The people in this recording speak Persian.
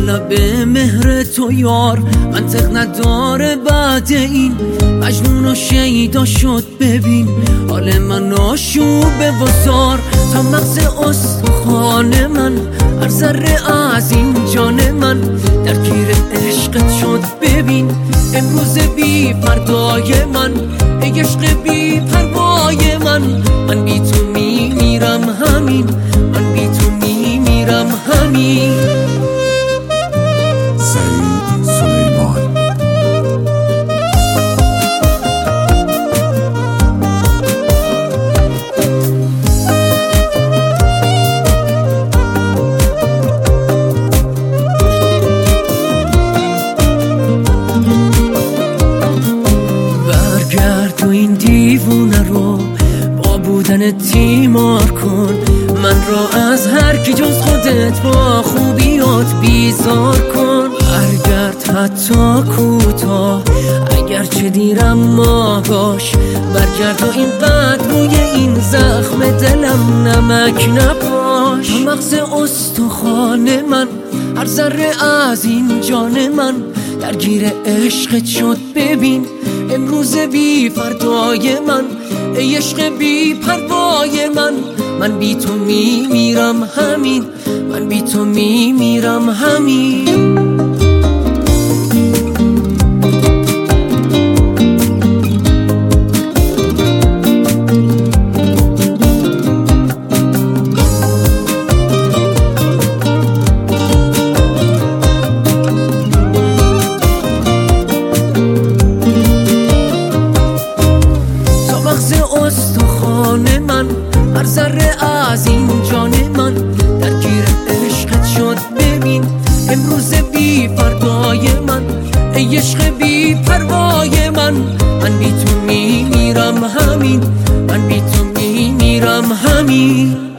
لب مهر تو یار منطق نداره بعد این مجنون و شیدا شد ببین حال من آشوبه و زار تا مغز استخوان من هر ذره از این جان من درگیر عشقت شد ببین امروز بی فردای من ای عشق بی پروای من بی تو میمیرم همین من بی تو میمیرم همین سعید سلیمان برگرد و این دیوونه رو با بودن تیمار کن من را از هر کی جز خودت با خوبیات بیزار کن برگرد حتی کوتاه اگر چه دیرم ما باش برگرد و اینقدر روی این زخم دلم نمک نپاش تا مغز استخوان من هر ذره از این جان من درگیر عشقت شد ببین امروز بی فردای من ای عشق بی پروای من بی تو میمیرم همین من بی تو میمیرم همین استخوان من هر ذره از این جان من درگیر عشقت شد ببین امروز بی فردای من ای عشق بی پروای من بی تو میمیرم همین من بی تو میمیرم همین